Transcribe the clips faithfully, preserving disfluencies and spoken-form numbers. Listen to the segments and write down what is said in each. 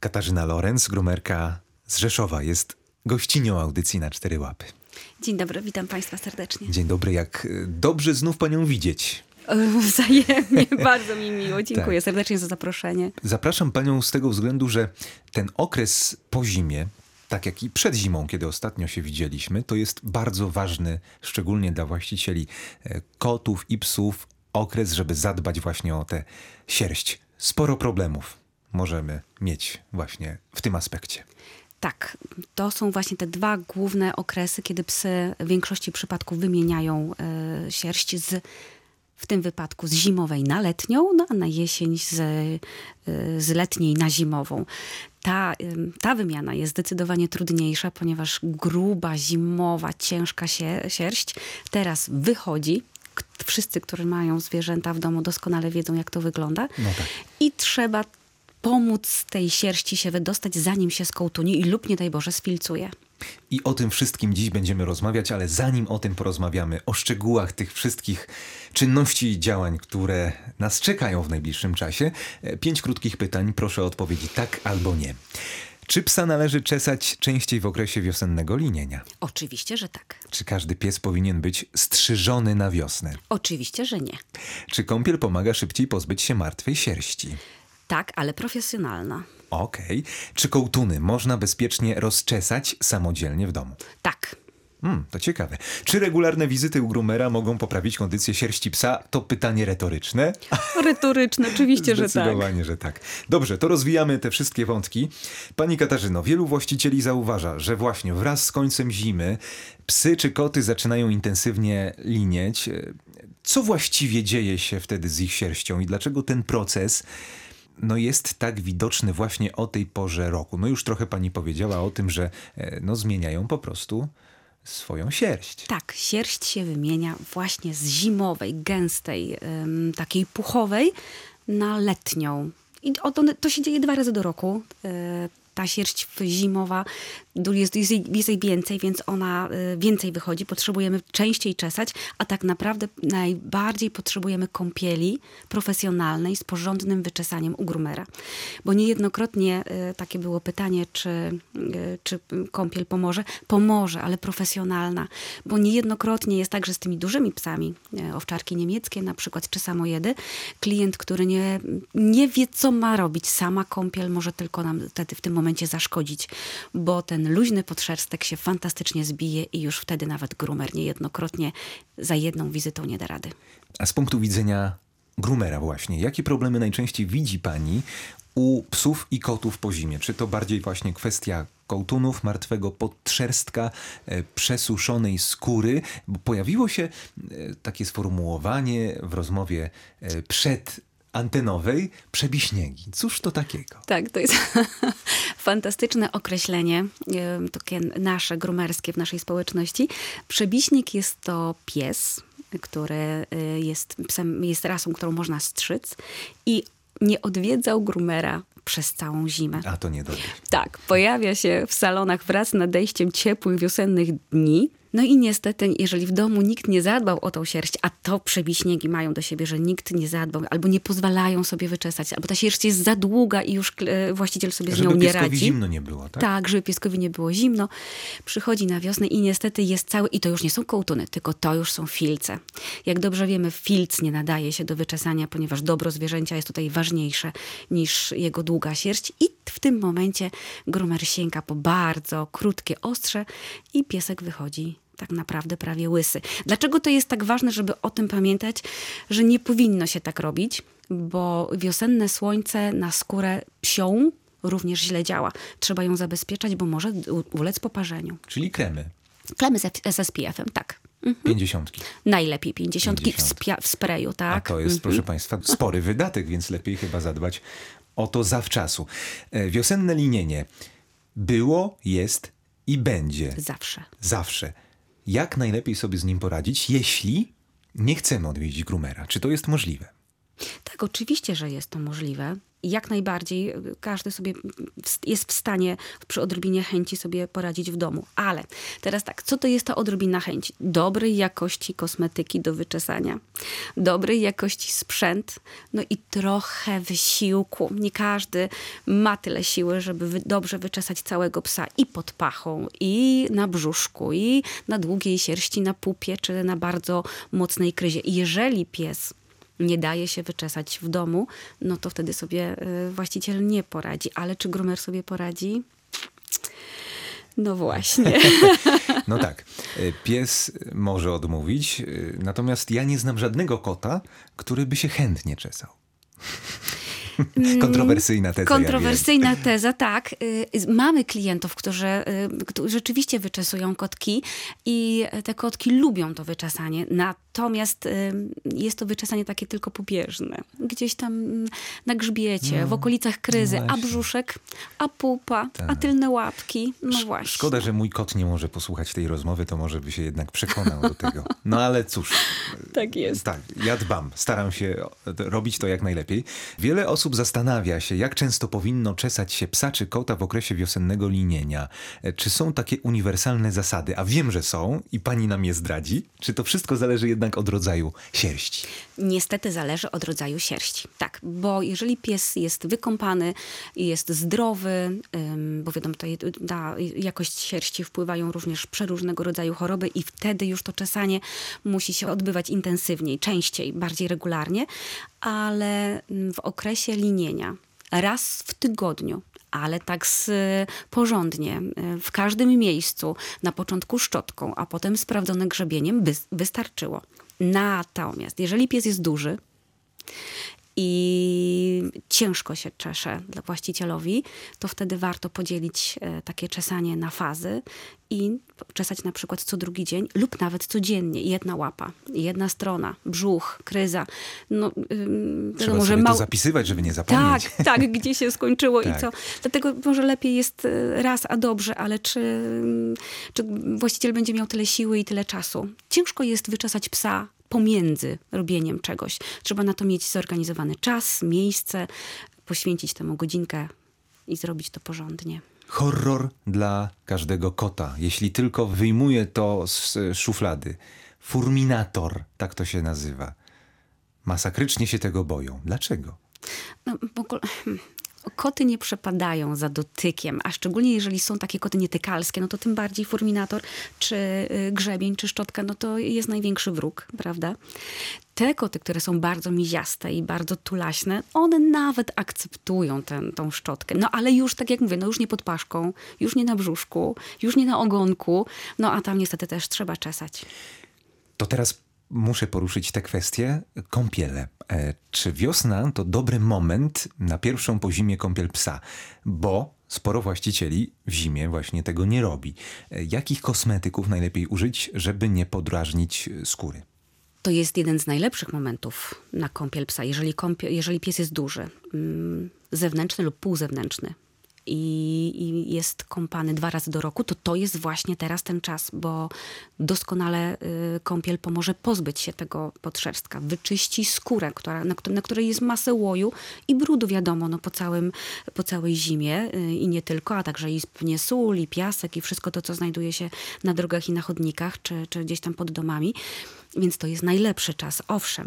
Katarzyna Lorenz, grumerka z Rzeszowa, jest gościnią audycji Na Cztery Łapy. Dzień dobry, witam Państwa serdecznie. Dzień dobry, jak dobrze znów Panią widzieć. Wzajemnie, bardzo mi miło. Dziękuję tak. serdecznie za zaproszenie. Zapraszam Panią z tego względu, że ten okres po zimie, tak jak i przed zimą, kiedy ostatnio się widzieliśmy, to jest bardzo ważny, szczególnie dla właścicieli kotów i psów, okres, żeby zadbać właśnie o tę sierść. Sporo problemów możemy mieć właśnie w tym aspekcie. Tak, to są właśnie te dwa główne okresy, kiedy psy w większości przypadków wymieniają y, sierść z, w tym wypadku z zimowej na letnią, no a na jesień z, y, z letniej na zimową. Ta, y, ta wymiana jest zdecydowanie trudniejsza, ponieważ gruba, zimowa, ciężka się, sierść teraz wychodzi. Wszyscy, którzy mają zwierzęta w domu, doskonale wiedzą, jak to wygląda. No tak. I trzeba pomóc z tej sierści się wydostać, zanim się skołtuni i lub, nie daj Boże, sfilcuje. I o tym wszystkim dziś będziemy rozmawiać, ale zanim o tym porozmawiamy, o szczegółach tych wszystkich czynności i działań, które nas czekają w najbliższym czasie, pięć krótkich pytań, proszę o odpowiedzi tak albo nie. Czy psa należy czesać częściej w okresie wiosennego linienia? Oczywiście, że tak. Czy każdy pies powinien być strzyżony na wiosnę? Oczywiście, że nie. Czy kąpiel pomaga szybciej pozbyć się martwej sierści? Tak, ale profesjonalna. Okej. Okay. Czy kołtuny można bezpiecznie rozczesać samodzielnie w domu? Tak. Hmm, to ciekawe. Czy regularne wizyty u grumera mogą poprawić kondycję sierści psa? To pytanie retoryczne. Retoryczne, oczywiście, że tak. Zdecydowanie, że tak. Dobrze, to rozwijamy te wszystkie wątki. Pani Katarzyno, wielu właścicieli zauważa, że właśnie wraz z końcem zimy psy czy koty zaczynają intensywnie linieć. Co właściwie dzieje się wtedy z ich sierścią i dlaczego ten proces no jest tak widoczny właśnie o tej porze roku? No już trochę pani powiedziała o tym, że no zmieniają po prostu swoją sierść. Tak, sierść się wymienia właśnie z zimowej, gęstej, ym, takiej puchowej na letnią. I to, to się dzieje dwa razy do roku. Yy, ta sierść zimowa, jest, jest, jej, jest jej więcej, więc ona y, więcej wychodzi. Potrzebujemy częściej czesać, a tak naprawdę najbardziej potrzebujemy kąpieli profesjonalnej z porządnym wyczesaniem u grumera. Bo niejednokrotnie y, takie było pytanie, czy, y, czy kąpiel pomoże. Pomoże, ale profesjonalna. Bo niejednokrotnie jest tak, że z tymi dużymi psami, y, owczarki niemieckie na przykład, czy samojedy, klient, który nie, nie wie, co ma robić, sama kąpiel może tylko nam wtedy w tym momencie zaszkodzić, bo ten luźny podszerstek się fantastycznie zbije i już wtedy nawet grumer niejednokrotnie za jedną wizytą nie da rady. A z punktu widzenia grumera właśnie, jakie problemy najczęściej widzi pani u psów i kotów po zimie? Czy to bardziej właśnie kwestia kołtunów, martwego podtrzerstka, e, przesuszonej skóry? Bo pojawiło się e, takie sformułowanie w rozmowie e, przed antenowej, przebiśniegi. Cóż to takiego? Tak, to jest fantastyczne określenie, takie nasze, grumerskie w naszej społeczności. Przebiśnik jest to pies, który jest psem, jest rasą, którą można strzyc i nie odwiedzał grumera przez całą zimę. A to nie dobrze. Tak, pojawia się w salonach wraz z nadejściem ciepłych, wiosennych dni. No i niestety, jeżeli w domu nikt nie zadbał o tą sierść, a to przebiśniegi mają do siebie, że nikt nie zadbał, albo nie pozwalają sobie wyczesać, albo ta sierść jest za długa i już właściciel sobie z nią nie radzi. Żeby pieskowi zimno nie było, tak? Tak, żeby pieskowi nie było zimno. Przychodzi na wiosnę i niestety jest cały, i to już nie są kołtuny, tylko to już są filce. Jak dobrze wiemy, filc nie nadaje się do wyczesania, ponieważ dobro zwierzęcia jest tutaj ważniejsze niż jego długa sierść i w tym momencie grumer sięga po bardzo krótkie ostrze i piesek wychodzi tak naprawdę prawie łysy. Dlaczego to jest tak ważne, żeby o tym pamiętać, że nie powinno się tak robić, bo wiosenne słońce na skórę psią również źle działa. Trzeba ją zabezpieczać, bo może ulec poparzeniu. Czyli kremy. Kremy z S P F-em, tak. Mhm. Pięćdziesiątki. Najlepiej pięćdziesiątki w, spia- w sprayu, tak. A to jest, mhm. proszę państwa, spory wydatek, więc lepiej chyba zadbać o to zawczasu. E, wiosenne linienie było, jest i będzie. Zawsze. Zawsze. Jak najlepiej sobie z nim poradzić, jeśli nie chcemy odwiedzić grumera? Czy to jest możliwe? Tak, oczywiście, że jest to możliwe. jak najbardziej każdy sobie jest w stanie przy odrobinie chęci sobie poradzić w domu. Ale teraz tak, co to jest ta odrobina chęci? Dobrej jakości kosmetyki do wyczesania, dobrej jakości sprzęt, no i trochę wysiłku. Nie każdy ma tyle siły, żeby wy- dobrze wyczesać całego psa i pod pachą, i na brzuszku, i na długiej sierści, na pupie, czy na bardzo mocnej kryzie. I jeżeli pies nie daje się wyczesać w domu, no to wtedy sobie y, właściciel nie poradzi. Ale czy groomer sobie poradzi? No właśnie. No tak, pies może odmówić, natomiast ja nie znam żadnego kota, który by się chętnie czesał. Kontrowersyjna teza. Kontrowersyjna ja teza, tak. Mamy klientów, którzy, którzy rzeczywiście wyczesują kotki i te kotki lubią to wyczesanie. Natomiast jest to wyczesanie takie tylko pobieżne. Gdzieś tam na grzbiecie, no, w okolicach kryzy, no a brzuszek, a pupa, tak. a tylne łapki. No właśnie. Szkoda, że mój kot nie może posłuchać tej rozmowy, to może by się jednak przekonał do tego. No ale cóż. Tak jest. Tak, ja dbam. Staram się robić to jak najlepiej. Wiele osób zastanawia się, jak często powinno czesać się psa czy kota w okresie wiosennego linienia. Czy są takie uniwersalne zasady? A wiem, że są i pani nam je zdradzi. Czy to wszystko zależy jednak od rodzaju sierści? Niestety zależy od rodzaju sierści. Tak, bo jeżeli pies jest wykąpany i jest zdrowy, bo wiadomo, to na jakość sierści wpływają również przeróżnego rodzaju choroby i wtedy już to czesanie musi się odbywać intensywniej, częściej, bardziej regularnie, ale w okresie linienia raz w tygodniu, ale tak z, porządnie, w każdym miejscu, na początku szczotką, a potem sprawdzone grzebieniem, by, wystarczyło. Natomiast jeżeli pies jest duży i ciężko się czesze dla właścicielowi, to wtedy warto podzielić e, takie czesanie na fazy i czesać na przykład co drugi dzień lub nawet codziennie. Jedna łapa, jedna strona, brzuch, kryza. No, ym, Trzeba wiadomo, sobie że to mał... zapisywać, żeby nie zapomnieć. Tak, tak, gdzie się skończyło tak. i co. Dlatego może lepiej jest raz, a dobrze, ale czy, czy właściciel będzie miał tyle siły i tyle czasu? Ciężko jest wyczesać psa pomiędzy robieniem czegoś. Trzeba na to mieć zorganizowany czas, miejsce, poświęcić temu godzinkę i zrobić to porządnie. Horror dla każdego kota, jeśli tylko wyjmuje to z szuflady. Furminator, tak to się nazywa. Masakrycznie się tego boją. Dlaczego? No, w ogóle... Koty nie przepadają za dotykiem, a szczególnie jeżeli są takie koty nietykalskie, no to tym bardziej furminator, czy grzebień, czy szczotka, no to jest największy wróg, prawda? Te koty, które są bardzo miziaste i bardzo tulaśne, one nawet akceptują tę tą szczotkę. No ale już, tak jak mówię, no już nie pod paszką, już nie na brzuszku, już nie na ogonku, no a tam niestety też trzeba czesać. To teraz muszę poruszyć tę kwestię. Kąpiele. E, czy wiosna to dobry moment na pierwszą po zimie kąpiel psa? Bo sporo właścicieli w zimie właśnie tego nie robi. E, jakich kosmetyków najlepiej użyć, żeby nie podrażnić skóry? To jest jeden z najlepszych momentów na kąpiel psa, jeżeli, kąpie, jeżeli pies jest duży, mm, zewnętrzny lub półzewnętrzny. I, i jest kąpany dwa razy do roku, to to jest właśnie teraz ten czas, bo doskonale y, kąpiel pomoże pozbyć się tego podszerstka, wyczyści skórę, która, na, na której jest masę łoju i brudu, wiadomo, no, po, całym, po całej zimie y, i nie tylko, a także i pewnie sól, i piasek i wszystko to, co znajduje się na drogach i na chodnikach, czy, czy gdzieś tam pod domami. Więc to jest najlepszy czas, owszem,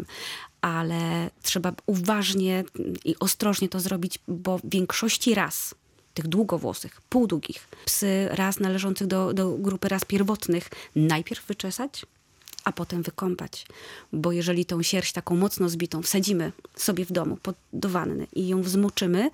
ale trzeba uważnie i ostrożnie to zrobić, bo w większości ras tych długowłosych, półdługich, psy ras należących do, do grupy ras pierwotnych najpierw wyczesać, a potem wykąpać. Bo jeżeli tą sierść taką mocno zbitą wsadzimy sobie w domu pod, do wanny i ją wzmoczymy,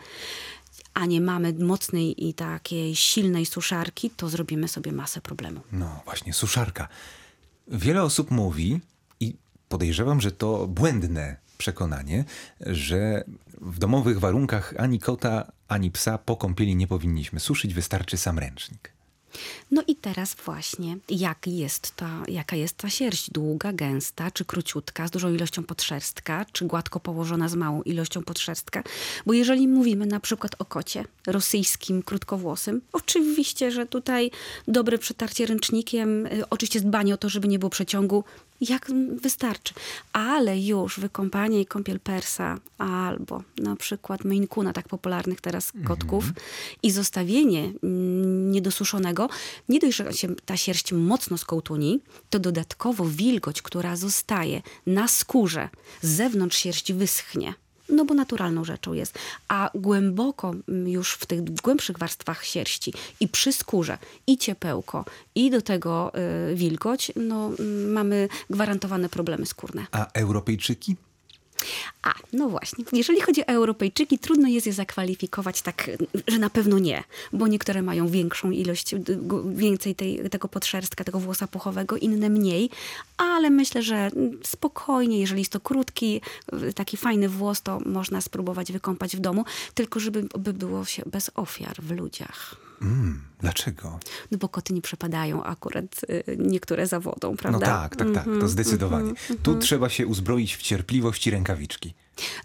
a nie mamy mocnej i takiej silnej suszarki, to zrobimy sobie masę problemów. No właśnie, suszarka. Wiele osób mówi i podejrzewam, że to błędne przekonanie, że w domowych warunkach ani kota, ani psa po kąpieli nie powinniśmy suszyć, wystarczy sam ręcznik. No i teraz właśnie, jak jest ta, jaka jest ta sierść? Długa, gęsta, czy króciutka, z dużą ilością podszerstka, czy gładko położona z małą ilością podszerstka? Bo jeżeli mówimy na przykład o kocie rosyjskim, krótkowłosym, oczywiście, że tutaj dobre przetarcie ręcznikiem, y, oczywiście dbanie o to, żeby nie było przeciągu, jak wystarczy. Ale już wykąpanie i kąpiel persa albo na przykład Maine Coona, tak popularnych teraz kotków, mm. i zostawienie mm, niedosuszonego, nie dość, że się ta sierść mocno skołtuni, to dodatkowo wilgoć, która zostaje na skórze, z zewnątrz sierść wyschnie. No bo naturalną rzeczą jest. A głęboko już w tych głębszych warstwach sierści i przy skórze, i ciepełko, i do tego y, wilgoć, no y, mamy gwarantowane problemy skórne. A Europejczyki? A, no właśnie. Jeżeli chodzi o Europejczyki, trudno jest je zakwalifikować tak, że na pewno nie. Bo niektóre mają większą ilość, więcej tej, tego podszerstka, tego włosa puchowego, inne mniej. Ale myślę, że spokojnie, jeżeli jest to krótki, taki fajny włos, to można spróbować wykąpać w domu. Tylko żeby by było się bez ofiar w ludziach. Mm, dlaczego? No bo koty nie przepadają akurat y, niektóre za wodą, prawda? No tak, tak, tak, to zdecydowanie. Mm-hmm, tu mm-hmm. trzeba się uzbroić w cierpliwość i rękawiczki.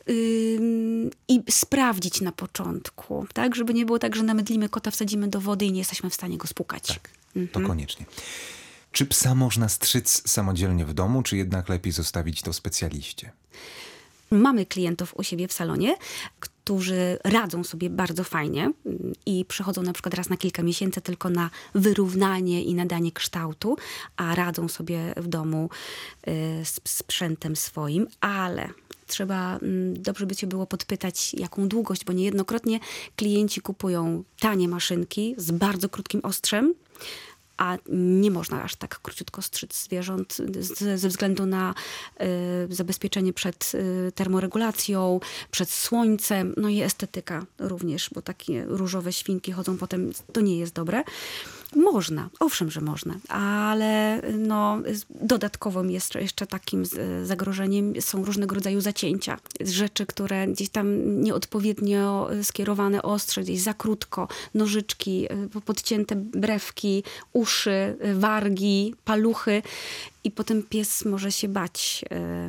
Ym, I sprawdzić na początku, tak? Żeby nie było tak, że namydlimy kota, wsadzimy do wody i nie jesteśmy w stanie go spłukać. Tak, mm-hmm. to koniecznie. Czy psa można strzyc samodzielnie w domu, czy jednak lepiej zostawić to specjaliście? Mamy klientów u siebie w salonie, którzy radzą sobie bardzo fajnie i przychodzą na przykład raz na kilka miesięcy tylko na wyrównanie i nadanie kształtu, a radzą sobie w domu y, z sprzętem swoim, ale trzeba y, dobrze by cię było podpytać, jaką długość, bo niejednokrotnie klienci kupują tanie maszynki z bardzo krótkim ostrzem, a nie można aż tak króciutko strzyc zwierząt z, ze względu na y, zabezpieczenie przed y, termoregulacją, przed słońcem, no i estetyka również, bo takie różowe świnki chodzą potem, to nie jest dobre. Można, owszem, że można, ale no, dodatkowym jest jeszcze takim zagrożeniem są różnego rodzaju zacięcia. Rzeczy, które gdzieś tam nieodpowiednio skierowane ostrze, gdzieś za krótko, nożyczki, podcięte brewki, uszy, wargi, paluchy i potem pies może się bać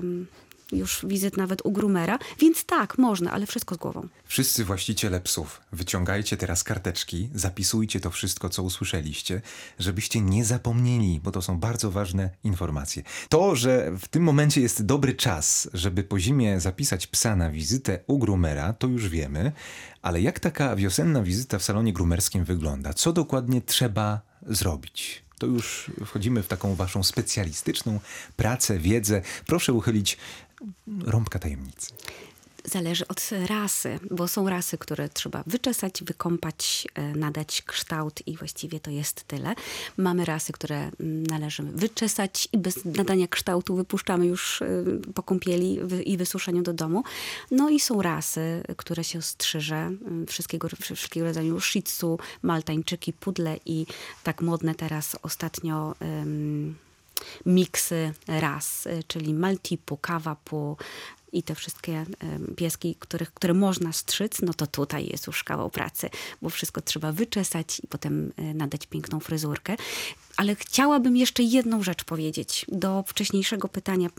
już wizyt nawet u groomera, więc tak, można, ale wszystko z głową. Wszyscy właściciele psów, wyciągajcie teraz karteczki, zapisujcie to wszystko, co usłyszeliście, żebyście nie zapomnieli, bo to są bardzo ważne informacje. To, że w tym momencie jest dobry czas, żeby po zimie zapisać psa na wizytę u groomera, to już wiemy, ale jak taka wiosenna wizyta w salonie groomerskim wygląda? Co dokładnie trzeba zrobić? To już wchodzimy w taką waszą specjalistyczną pracę, wiedzę. Proszę uchylić rąbka tajemnicy. Zależy od rasy, bo są rasy, które trzeba wyczesać, wykąpać, nadać kształt i właściwie to jest tyle. Mamy rasy, które należy wyczesać i bez nadania kształtu wypuszczamy już po kąpieli i wysuszeniu do domu. No i są rasy, które się strzyże, wszystkiego, wszystkiego rodzaju shih tzu, maltańczyki, pudle i tak modne teraz ostatnio um, miksy ras, czyli maltipu, kawapu, i te wszystkie y, pieski, których, które można strzyc, no to tutaj jest już kawał pracy, bo wszystko trzeba wyczesać i potem y, nadać piękną fryzurkę. Ale chciałabym jeszcze jedną rzecz powiedzieć do wcześniejszego pytania,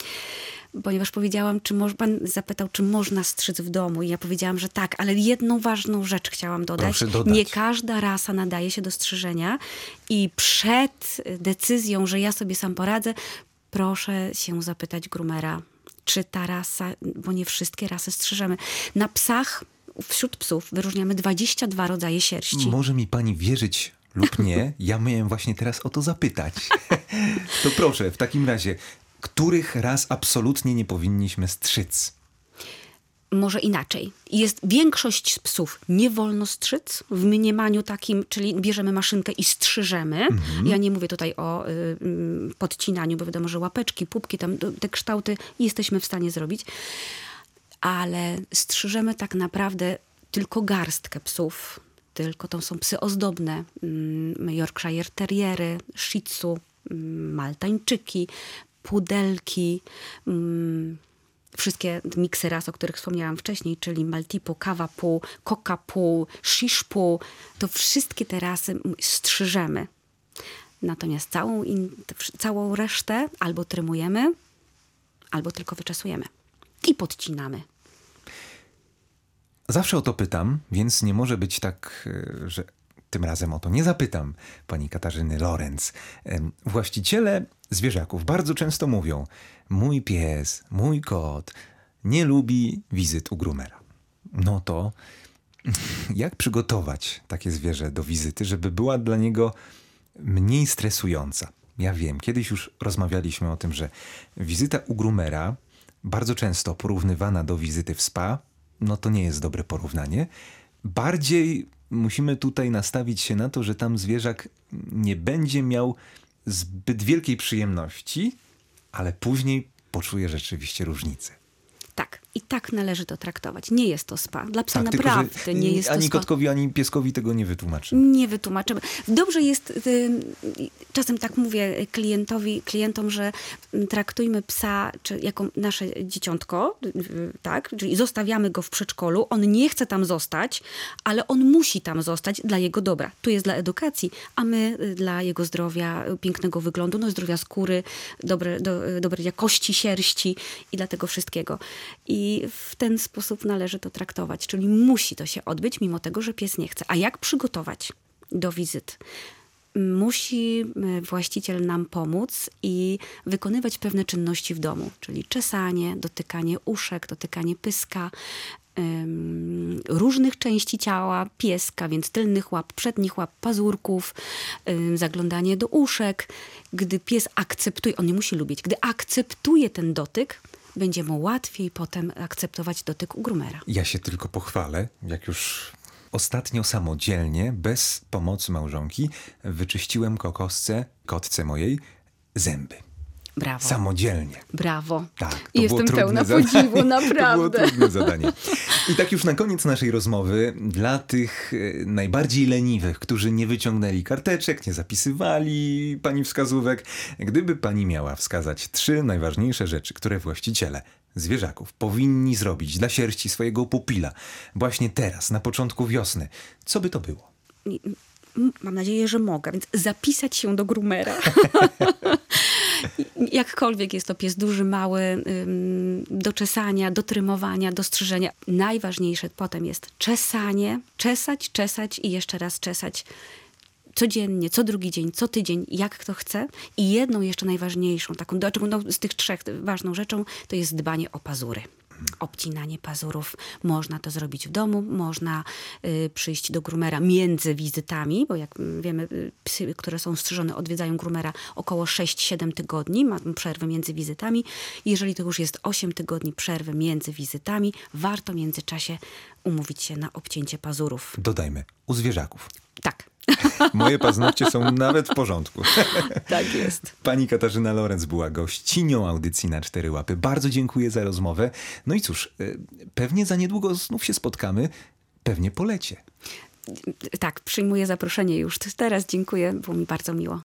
y, ponieważ powiedziałam, czy mo- pan zapytał, czy można strzyc w domu i ja powiedziałam, że tak, ale jedną ważną rzecz chciałam dodać. Proszę dodać. Nie każda rasa nadaje się do strzyżenia i przed decyzją, że ja sobie sam poradzę, proszę się zapytać groomera, czy ta rasa, bo nie wszystkie rasy strzyżemy. Na psach, wśród psów wyróżniamy dwadzieścia dwa rodzaje sierści. Może mi pani wierzyć lub nie, ja miałem właśnie teraz o to zapytać. To proszę, w takim razie, których ras absolutnie nie powinniśmy strzyc? Może inaczej. Jest większość psów nie wolno strzyc w mniemaniu takim, czyli bierzemy maszynkę i strzyżemy. Mhm. Ja nie mówię tutaj o y, podcinaniu, bo wiadomo, że łapeczki, pupki, tam te kształty jesteśmy w stanie zrobić. Ale strzyżemy tak naprawdę tylko garstkę psów. Tylko to są psy ozdobne. Yorkshire Terriery, Shih Tzu, Maltańczyki, pudelki, wszystkie miksy ras, o których wspomniałam wcześniej, czyli Maltipu, Kavapu, Kokapu, Shishpu, to wszystkie te rasy strzyżemy. Natomiast całą, in, całą resztę albo trymujemy, albo tylko wyczesujemy i podcinamy. Zawsze o to pytam, więc nie może być tak, że tym razem o to nie zapytam pani Katarzyny Lorenz. Właściciele zwierzaków bardzo często mówią: mój pies, mój kot nie lubi wizyt u groomera. No to jak przygotować takie zwierzę do wizyty, żeby była dla niego mniej stresująca? Ja wiem, kiedyś już rozmawialiśmy o tym, że wizyta u groomera, bardzo często porównywana do wizyty w spa, no to nie jest dobre porównanie. Bardziej musimy tutaj nastawić się na to, że tam zwierzak nie będzie miał zbyt wielkiej przyjemności, ale później poczuje rzeczywiście różnicę. Tak, i tak należy to traktować. Nie jest to spa. Dla psa Tak, naprawdę tylko, nie jest to ani spa. kotkowi, ani pieskowi tego nie wytłumaczymy. Nie wytłumaczymy. Dobrze jest, y, czasem tak mówię klientowi, klientom, że traktujmy psa czy jako nasze dzieciątko, y, tak? Czyli zostawiamy go w przedszkolu, on nie chce tam zostać, ale on musi tam zostać dla jego dobra. Tu jest dla edukacji, a my y, dla jego zdrowia, pięknego wyglądu, no zdrowia skóry, dobre, do, dobrej jakości sierści i dla tego wszystkiego. I w ten sposób należy to traktować, czyli musi to się odbyć, mimo tego, że pies nie chce. A jak przygotować do wizyt? Musi właściciel nam pomóc i wykonywać pewne czynności w domu, czyli czesanie, dotykanie uszek, dotykanie pyska, ym, różnych części ciała pieska, więc tylnych łap, przednich łap, pazurków, ym, zaglądanie do uszek. Gdy pies akceptuje, on nie musi lubić, gdy akceptuje ten dotyk, będzie mu łatwiej potem akceptować dotyk u groomera. Ja się tylko pochwalę, jak już ostatnio samodzielnie, bez pomocy małżonki, wyczyściłem kokosce, kotce mojej, zęby. Brawo. Samodzielnie. Brawo. Tak, I jestem pełna podziwu, naprawdę. To było trudne zadanie. I tak już na koniec naszej rozmowy, dla tych e, najbardziej leniwych, którzy nie wyciągnęli karteczek, nie zapisywali pani wskazówek, gdyby pani miała wskazać trzy najważniejsze rzeczy, które właściciele zwierzaków powinni zrobić dla sierści swojego pupila właśnie teraz, na początku wiosny, co by to było? Mam nadzieję, że mogę, więc zapisać się do groomera. Jakkolwiek jest to pies duży, mały, do czesania, do trymowania, do strzyżenia. Najważniejsze potem jest czesanie, czesać, czesać i jeszcze raz czesać. Codziennie, co drugi dzień, co tydzień, jak kto chce. I jedną jeszcze najważniejszą, taką no, z tych trzech ważną rzeczą, to jest dbanie o pazury. Obcinanie pazurów. Można to zrobić w domu, można y, przyjść do groomera między wizytami, bo jak wiemy, psy, które są strzyżone, odwiedzają groomera około sześć siedem tygodni, ma przerwę między wizytami. Jeżeli to już jest osiem tygodni przerwy między wizytami, warto w międzyczasie umówić się na obcięcie pazurów. Dodajmy, u zwierzaków. Tak. Moje paznokcie są nawet w porządku. Tak jest. Pani Katarzyna Lorenz była gościnią audycji Na Cztery Łapy. Bardzo dziękuję za rozmowę. No i cóż, pewnie za niedługo znów się spotkamy, pewnie po lecie. Tak, przyjmuję zaproszenie już teraz. Dziękuję, było mi bardzo miło.